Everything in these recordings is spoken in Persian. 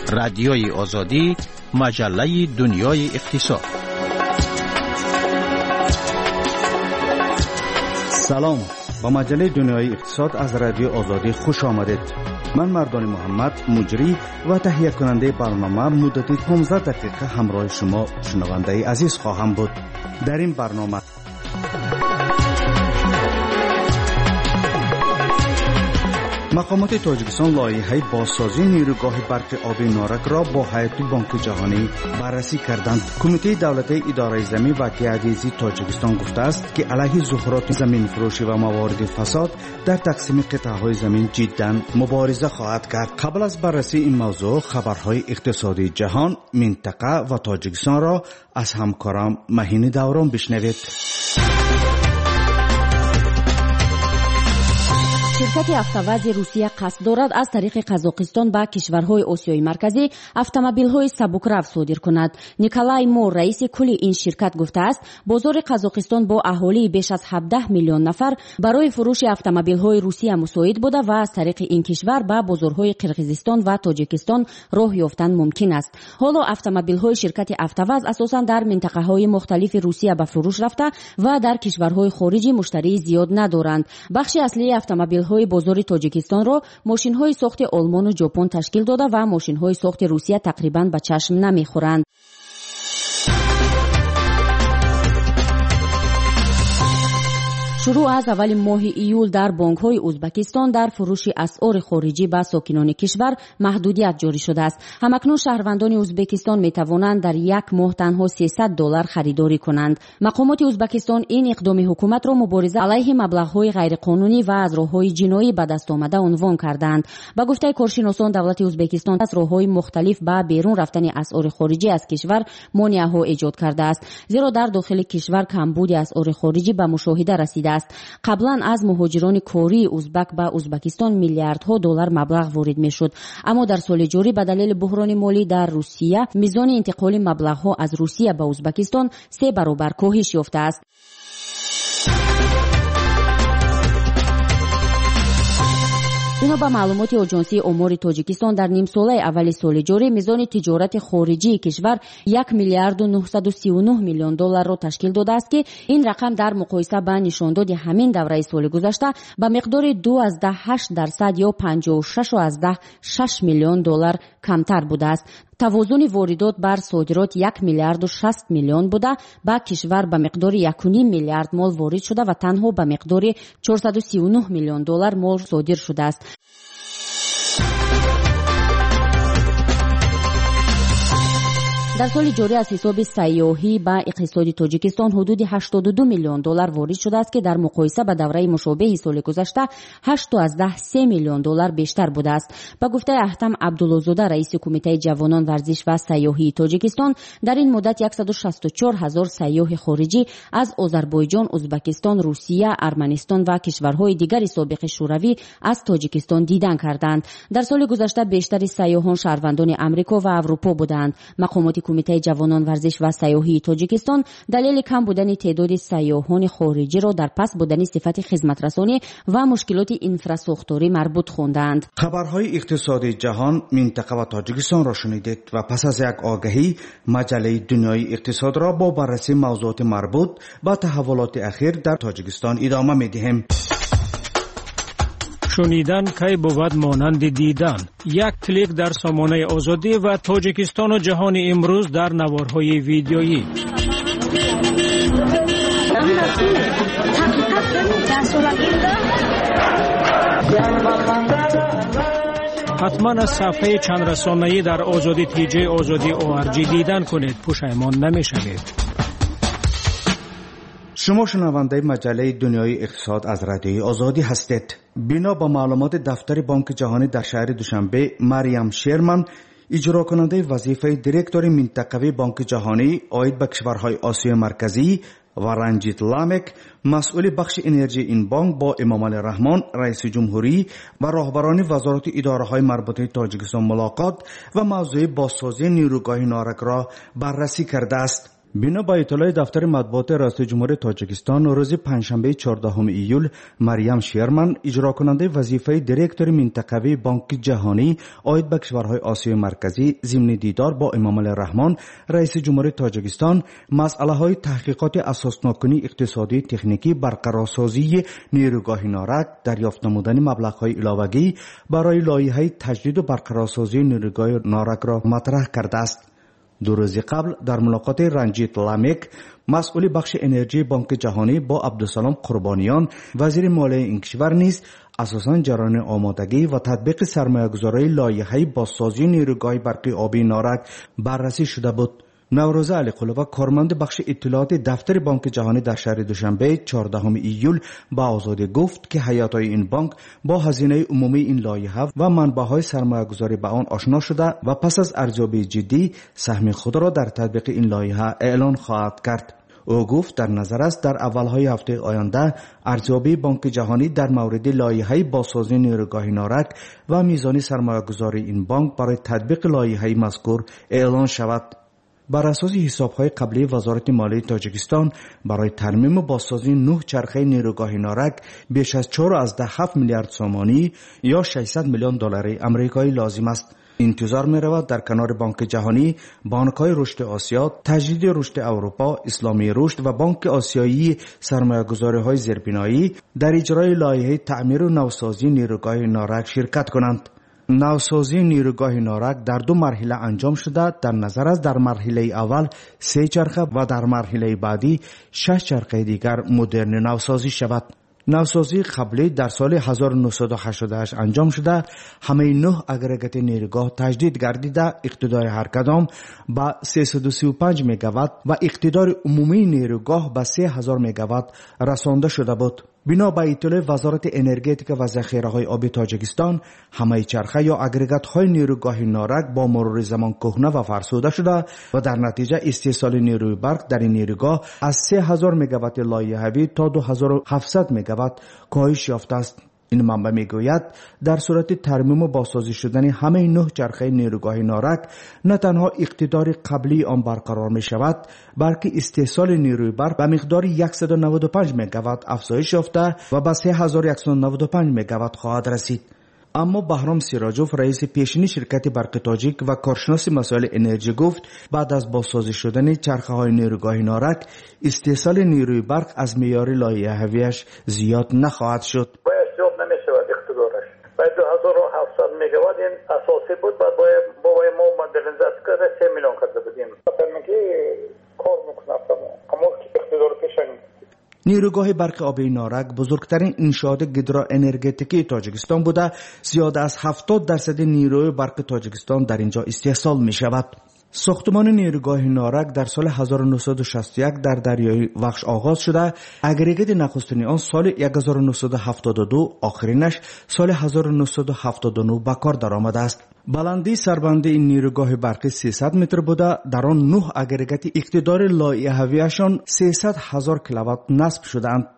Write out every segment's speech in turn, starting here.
رادیوی آزادی، مجله دنیای اقتصاد. سلام، با مجله دنیای اقتصاد از رادیو آزادی خوش آمدید. من مردان محمد، مجری و تهیه کننده برنامه، مدت 15 دقیقه همراه شما شنونده عزیز خواهم بود. در این برنامه مقامات تاجیکستان لایحه بازسازی نیروگاه برق آبی نارک را با هیئت بانک جهانی بررسی کردند. کمیته دولتی اداره زمین و گردیزی تاجیکستان گفته است که علیه ظهورات زمین فروشی و موارد فساد در تقسیم قطعه‌های زمین جداً مبارزه خواهد کرد. قبل از بررسی این موضوع، خبرهای اقتصادی جهان، منطقه و تاجیکستان را از همکارم مهین دوران بشنوید. شرکت автовази روسیه قصد دارد از طریق قزاقستان به کشورهای آسیای مرکزی автомобил‌های سبکرو صادر کند. نیکولای مور، رئیس کل این شرکت، گفته است بازار قزاقستان با اهالی بیش از 17 میلیون نفر برای فروش автомобил‌های روسیه مساعد بوده و از طریق این کشور به بازارهای قرقیزستان و تاجیکستان راه یافتن ممکن است. حالا автомобил‌های شرکت автоваз اساساً در منطقه‌های مختلف روسیه به فروش رفته و در کشورهای خارجی مشتری زیاد ندارند. بخش اصلی автомобил‌های بازار تاجیکستان را ماشین‌های ساخت آلمان و ژاپن تشکیل داده و ماشین‌های ساخت روسیه تقریباً به چشم نمی‌خورند. شروع از اول ماه ایول در بانک‌های ازبکستان در فروش اسعار خارجی به ساکنان کشور محدودیت جاری شده است. همکنون شهروندان ازبکستان می‌توانند در یک ماه تنها $300 خریداری کنند. مقامات ازبکستان این اقدام حکومت را مبارزه علیه مبلغ‌های غیرقانونی و از راه‌های جنایی به دست آمده عنوان کردند. با گفته کارشناسان، دولت ازبکستان از راه‌های مختلف به بیرون رفتن اسعار خارجی از کشور مانع‌ها ایجاد کرده است، زیرا در داخل کشور کمبود اسعار خارجی به مشاهده رسیده. قبلا از مهاجران کاری ازبک به ازبکستان میلیاردها دلار مبلغ وارد میشد، اما در سال جاری به دلیل بحران مالی در روسیه میزان انتقال مبلغ‌ها از روسیه به ازبکستان 3 برابر کاهش یافته است. اینا با معلومات آژانسی آمار تاجیکستان در نیم ساله اول سال جاری میزان تجارت خارجی کشور 1,939 میلیون دلار را تشکیل داده است که این رقم در مقایسه با نشانداد همین دوره سال گذشته به مقدار 2.8% یا 56.6 میلیون دلار کمتر بوده است. توازن واردات بر صادرات 1,060 میلیون بوده، با کشور به مقدار 1.5 میلیارد مال وارد شده و تنها به مقدار 439 میلیون دلار مال صادر شده است. در سال جاری از حساب سیاحی به اقتصاد تاجیکستان حدود 82 میلیون دلار وارد شده است که در مقایسه با دوره مشابه سال گذشته 8.3 میلیون دلار بیشتر بوده است. با گفته احتم عبدالله‌زاده، رئیس کمیته جوانان ورزش و سیاحی تاجیکستان، در این مدت 164,000 سیاح خارجی از آذربایجان، ازبکستان، روسیه، ارمنستان و کشورهای دیگر سابق شوروی از تاجیکستان دیدن کردند. در سال گذشته بیشتر سیاحان شهروندان آمریکا و اروپا بودند. مقامات کمیته جوانان ورزش و سیاحی تاجیکستان دلیل کم بودن تعداد سیاحان خارجی را در پس بودن صفت خدمترسانی و مشکلات اینفراستراکتوری مربوط خواندند. خبرهای اقتصادی جهان، منطقه و تاجیکستان را شنیدید و پس از یک آگهی مجله دنیای اقتصاد را با بررسی موضوعات مربوط با تحولات اخیر در تاجیکستان ادامه می‌دهیم. شنیدن کی بود مانند دیدن. یک کلیک در سامانه آزادی و تاجیکستان و جهان امروز در نوارهای ویدیویی. حتما از صفحه چند رسانه‌ای در آزادی تیجی آزادی ORG دیدن کنید، پشیمان نمی‌شوید. شما شنونده مجله دنیای اقتصاد از رادیوی آزادی هستید. بنا به معلومات دفتر بانک جهانی در شهر دوشنبه، مریم شیرمن، اجرا کننده وظیفه دیرکتور منطقوی بانک جهانی عاید به کشورهای آسیای مرکزی، و رنجیت لامک، مسئول بخش انرژی این بانک، با امام علی رحمان رئیس جمهوری و راهبران وزارت اداره‌های مربوطه تاجیکستان ملاقات و موضوع بازسازی نیروگاه نارک را بررسی کرده است. بنا با اطلاع دفتر مطبوعات ریاست جمهوری تاجیکستان روز پنجشنبه 14 ایول مریم شیرمن اجرا کننده وظیفه دیرکتور منطقوی بانک جهانی عاید به کشورهای آسیای مرکزی ضمن دیدار با امامعلی رحمان رئیس جمهوری تاجیکستان مسئله های تحقیقات اساسناکنی اقتصادی تکنیکی برقرارسازی نیروگاه نارک دریافت نمودن مبلغ های علاوه‌ای برای لایحه تجدید و برقرارسازی نیروگاه نارک را مطرح کرده است. 2 روز قبل در ملاقات رنجیت لامک مسئول بخش انرژی بانک جهانی با عبدالسلام قربانیان وزیر مالیه این کشور نیز اساساً جریان آمادگی و تطبیق سرمایه‌گذاری لایحه بازسازی نیروگاه برقی آبی نارک بررسی شده بود. نوروز علی قلوبه کارمند بخش اطلاعات دفتر بانک جهانی در شهر دوشنبه 14 ایول با آزادی گفت که هیئت‌های این بانک با هزینه عمومی این لایحه و منبع‌های سرمایه‌گذاری به آن آشنا شده و پس از ارزیابی جدی سهم خود را در تطبیق این لایحه اعلان خواهد کرد. او گفت در نظر است در اولهای هفته آینده ارزیابی بانک جهانی در مورد لایحه بازسازی نیروگاه نارک و میزان سرمایه‌گذاری این بانک برای تطبیق لایحه مذکور اعلان شود. بر اساس حساب‌های قبلی وزارت مالیه تاجیکستان برای ترمیم و بازسازی 9 چرخه نیروگاه نارک بیش از 4.7 میلیارد سومانی یا 600 میلیون دلار آمریکایی لازم است. انتظار می‌رود در کنار بانک جهانی، بانک‌های رشد آسیا، تجدید رشد اروپا، اسلامی رشد و بانک آسیایی سرمایه‌گذاری‌های زیربنایی در اجرای لایحه تعمیر و نوسازی نیروگاه نارک شرکت کنند. نوسازی نیروگاه نارک در 2 مرحله انجام شده. در نظر است در مرحله اول 3 چرخه و در مرحله بعدی 6 چرخه دیگر مدرن نوسازی شود. نوسازی قبلی در سال 1988 انجام شده. همه 9 اگرگات نیروگاه تجدید گردیده اقتدار هر کدام با 335 مگاوات و اقتدار عمومی نیروگاه به 3000 مگاوات رسانده شده بود. بنا به اطلاع وزارت انرژتیک و ذخیره‌های آبی تاجیکستان همه چرخه یا اگرگات‌های نیروگاه نارک با مرور زمان کهنه و فرسوده شده و در نتیجه استحصال نیروی برق در این نیروگاه از 3000 مگاوات لایحه‌ای تا 2700 مگاوات کاهش یافته است. این منبع میگوید در صورت ترمیم و بازسازی شدن همه 9 چرخه نیروگاه نارک نه تنها اقتدار قبلی آن برقرار می شود بلکه استحصال نیروی برق به مقدار 195 مگاوات افزایش یافته و به 3195 مگاوات خواهد رسید. اما بهرام سیراجوف رئیس پیشینی شرکت برق تاجیک و کارشناس مسائل انرژی گفت بعد از بازسازی شدن چرخه های نیروگاه نارک استحصال نیروی برق از معیار لایحه‌ایش زیاد نخواهد شد. 2700 مگاوات این اساسی بود بعد با ما مدرنیزاسیون کرده 3 میلیون کرده بودیم. مثلا میگه کار میکنه اما اقتدار پیشنگ. نیروگاه برق آبی نارک بزرگترین انشاءات گیدروانرژتیکی تاجیکستان بوده. زیاد از 70% نیروی برق تاجیکستان در اینجا استحصال می شود. ساختمان نیروگاه نارک در سال 1961 در دریای وخش آغاز شده. اگریگات نخستین آن سال 1972 آخرینش سال 1979 به کار درآمده است. بلندی سربندی این نیروگاه برقی 300 متر بوده. در آن 9 اگریگات اقتدار لایحه‌ایشان 300,000 کیلووات نصب شده‌اند.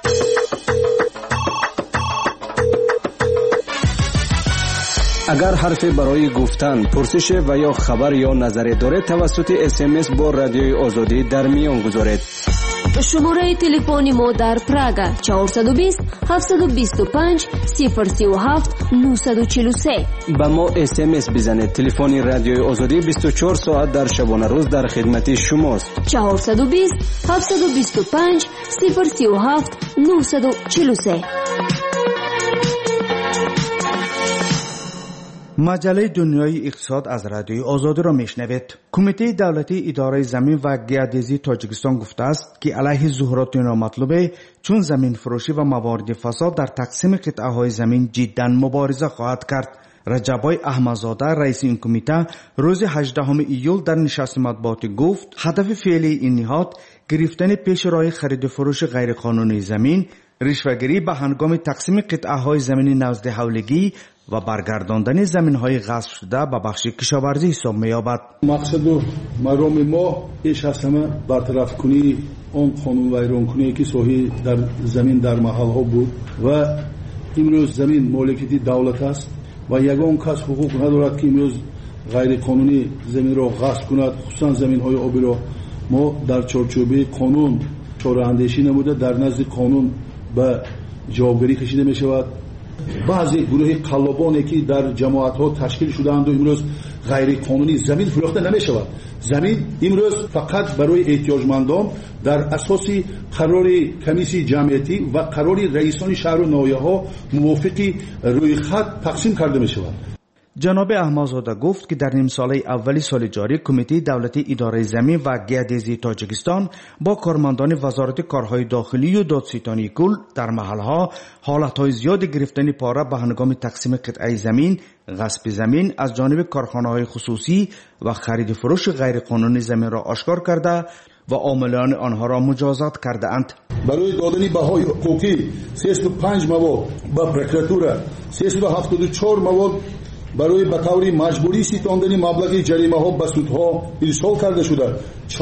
اگر حرفی برای گفتن، پرسش و یا خبر یا نظری دارید توسط SMS با رادیوی آزادی در میان گذارید. شماره تلفن ما در پراگ 420 725 037 943. با ما SMS بزنید. تلفن رادیوی آزادی 24 ساعت در شبانه روز در خدمت شماست. 420 725 037 943. مجله دنیای اقتصاد از رادیوی آزادی را میشنوید. کمیته دولتی اداره زمین و گیاه‌دزدی تاجیکستان گفته است که علیه ظهورات نامطلوبه چون زمین فروشی و موارد فساد در تقسیم قطعه‌های زمین جداً مبارزه خواهد کرد. رجبای احمدزاده رئیس این کمیته روز 18 ایول در نشست مطبوعاتی گفت هدف فعلی این نهاد گرفتن پیش راه خرید و فروش غیرقانونی زمین، رشوه‌گیری به هنگام تقسیم قطعه‌های زمین نزد حولگی و برگرداندن زمین‌های غصب شده به بخش کشاورزی حساب می‌یابد. مقصد و مرام ما پیش از همه برطرف کنی آن قانون ویرانکنی که صحیح در زمین در محل‌ها بود و امروز زمین مالکیت دولت است و یگان کس حقوق ندارد که امروز غیر قانونی زمین را غصب کند، خصوصا زمین‌های آبی را ما در چارچوب قانون چاره‌اندیشی نموده، در نزد قانون به جوابگری کشیده می شود. بعضی گروه قلابانی که در جماعت ها تشکیل شدند و امروز غیر قانونی زمین فروخته نمی شود. زمین امروز فقط برای احتیاجمندان در اساس قرار کمیسی جمعیتی و قرار رئیسان شهر و ناحیه ها موافق روی خط تقسیم کرده می شود. جناب احمدزاده گفت که در نیم ساله اولی سال جاری کمیته دولتی اداره زمین و گیودزی تاجیکستان با کارمندان وزارت کارهای داخلی و دادستانی کل در محلها حالتهای زیاد گرفتن پاره به هنگام تقسیم قطعه زمین، غصب زمین از جانب کارخانه‌های خصوصی و خرید فروش غیر قانونی زمین را آشکار کرده و عاملان آنها را مجازات کرده اند. برای دادن بهای حقوقی 305 مواد به پروکراتوره، 374 مواد برای به طور مجبوری ستاندن مبلغ جریمه ها به سودها ارسال کرده شده.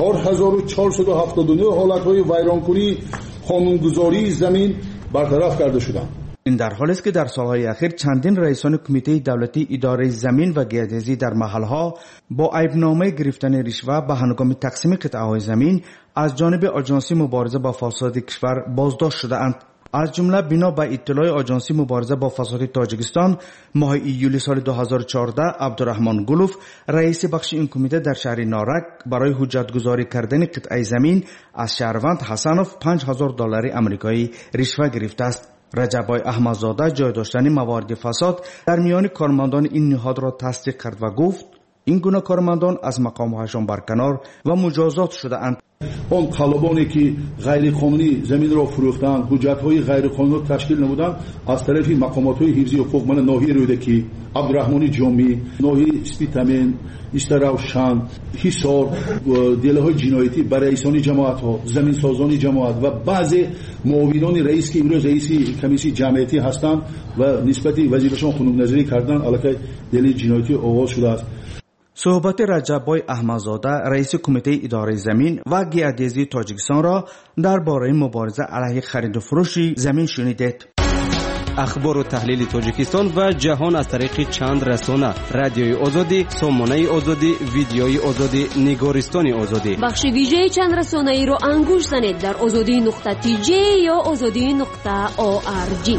4479 حالت های ویرانکنی قانونگذاری زمین برطرف کرده شده. این در حالی است که در سالهای اخیر چندین رئیسان کمیته دولتی اداره زمین و گیودزی در محلها با عیبنامه گرفتن رشوه به هنگام تقسیم قطعه‌های زمین از جانب آژانس مبارزه با فساد کشور بازداشت شده‌اند. از جمله بنا به اطلاع آژانس مبارزه با فساد تاجیکستان ماه ایول سال 2014 عبدالرحمن گلوف رئیس بخش این کمیته در شهر نارک برای حجتگذاری کردن قطعه زمین از شهروند حسنوف $5000 آمریکایی رشوه گرفته است. رجبای احمدزاده جای داشتن موارد فساد در میان کارمندان این نهاد را تصدیق کرد و گفت این گونه کارمندان از مقامهایشان برکنار و مجازات شده اند. آن قلابانی که غیر قانونی زمین را فروختند، حجت‌های غیر قانونی تشکیل نمودند، از طرف مقامات‌های حفظی حقوق من ناحیه رودکی، عبدالرحمن جامی، ناحیه استیتامن، استراوشان، حصار، دیله‌های جنایتی برای رئیسان جماعت‌ها، زمین سازان جماعت و بعضی معاونان رئیس که امروز رئیس کمیسی جمعیتی هستند و نسبت وظیفه‌شان خانم‌نظری کردند، علاقه دیل جنایتی آغاز شده است. صحبت رجبای احمدزاده رئیس کمیته اداره زمین و گیودزی تاجیکستان را درباره مبارزه علیه خرید و فروش زمین شنیدید. اخبار و تحلیل تاجیکستان و جهان از طریق چند رسانه: رادیوی آزادی، سامانه آزادی، ویدیوی آزادی، نگارستان آزادی. بخش ویژه چند رسانه ای را انگوش زنید در azadi.tj یا azadi.org.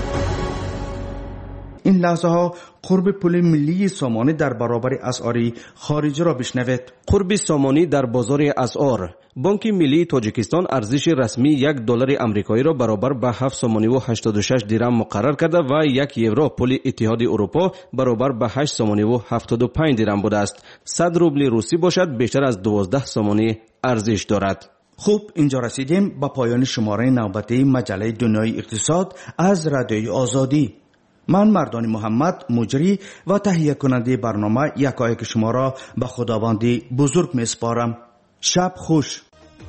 این لحظه ها قرب پول ملی سامانی در برابر اسعار خارجی را بشنوید. قرب سامانی در بازار اسعار. بانک ملی تاجیکستان ارزش رسمی $1 آمریکایی را برابر به 7 سامانی و 86 درم مقرر کرده و 1 یورو پول اتحاد اروپا برابر به 8 سامانی و 75 درم بوده است. 100 روبل روسی باشد بیشتر از 12 سامانی ارزش دارد. خوب، اینجا رسیدیم به پایان شماره نوبتی مجله دنیای اقتصاد از رادیوی آزادی. من مردان محمد مجری و تهیه کننده برنامه یکایک شما را به خداوندی بزرگ میسپارم. شب خوش.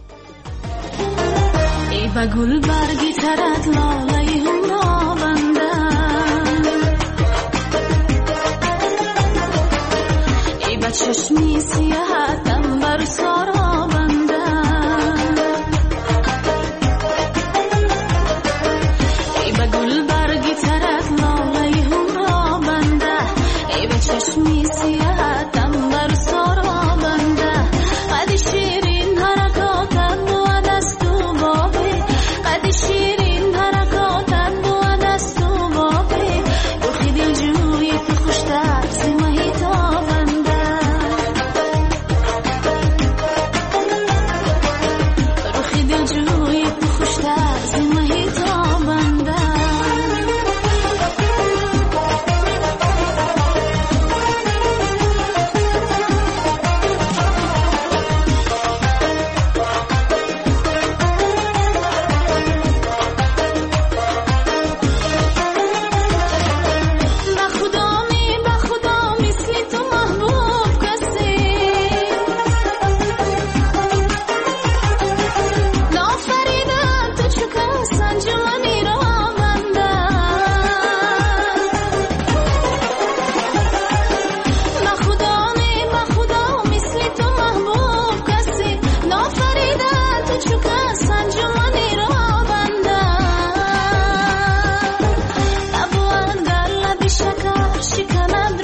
ای با گل برگی ترد لاله هم بنده، ای با چشمی سیاحتم بر سارا بنده، ای با گل برگی ترد لاله هم بنده، ای با چشمی سیاحتم بر سارا بنده. قد شیرین حرکاتم و دست و بابی، قد شیرین حرکاتم و دست و بابی، روخی دل جوی تو خوشتر زمهی تابنده، روخی دل جوی تو خوشتر زمهی تابنده. She cannot